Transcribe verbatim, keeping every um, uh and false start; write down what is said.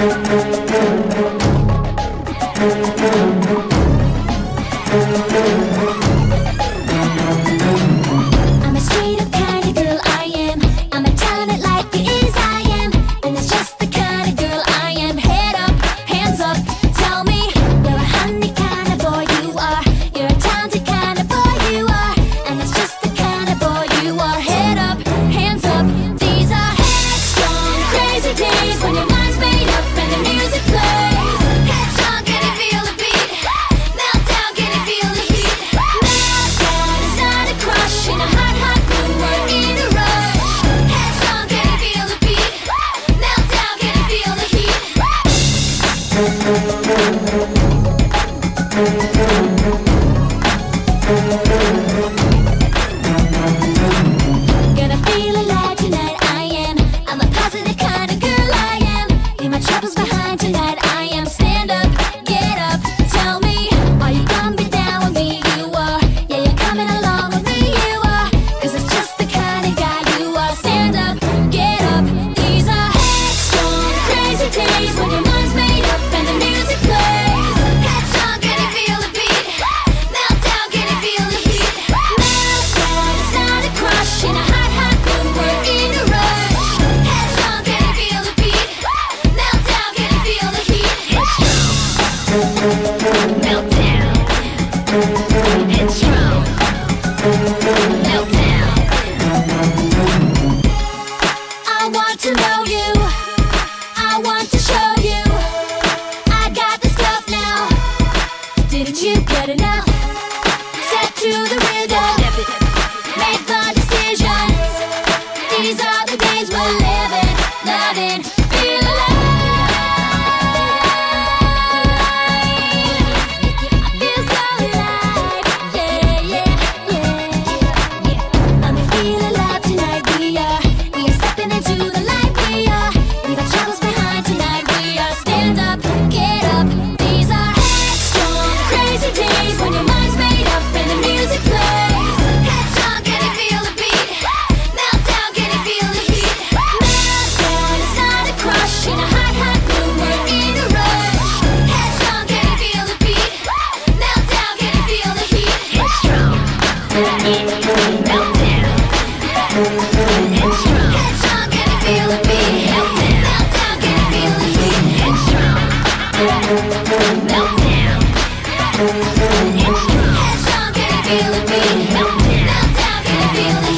I'm a straight up kind of girl, I am. I'm a telling it like it is, I am. And it's just the kind of girl I am. Head up, hands up, tell me you're a honey kind of boy you are. You're a talented kind of boy you are. And it's just the kind of boy you are. Head up, hands up, these are headstrong, crazy days when your mind's made up and the music plays. Headstrong, can you feel the beat? Meltdown, can you feel the heat? Meltdown, it's not a crush in a hot, hot room, we're in a rush. Headstrong, can you feel the beat? Meltdown, can you feel the heat? Gonna feel alive tonight, I am. I'm a positive kind of girl, I am. Leave my troubles behind tonight, I am. Stand up, get up, tell me, are you gonna be down with me? You are, yeah, you're coming along with me, you are. Cause it's just the kind of guy you are. Stand up, get up, these are headstrong, crazy days when your mind's made up and the music plays. Headstrong, can you feel the beat? Meltdown, can you feel the heat? Meltdown, it's not a crush in a hot, hot room, we're in a rush. Headstrong, can you feel the beat? Meltdown, can you feel the heat? Meltdown. Headstrong. Meltdown. I want to know you. I want to show you. I got the stuff now. Didn't you get enough? Set to the rhythm. Make the decisions. These are the days we're living, loving, feel alive. I feel so alive. Yeah, yeah, yeah, yeah. I'm feel alive tonight. We are, we are stepping into the light. We are, leave our troubles behind tonight. We are stand up, get up. These are headstrong, crazy days when your mind's made up and the music plays. Headstrong, can you feel the beat? Meltdown, can you feel the heat? Meltdown, it's not a crush in a hot, hot room, we're in a rush. Headstrong, can you feel the beat? Meltdown, can you feel the heat? Headstrong, meltdown. Headstrong, headstrong, can you feel the beat? Meltdown, meltdown, can you feel the heat? Headstrong, meltdown. Headstrong, headstrong, can you feel the beat? Meltdown, meltdown, can you feel the heat?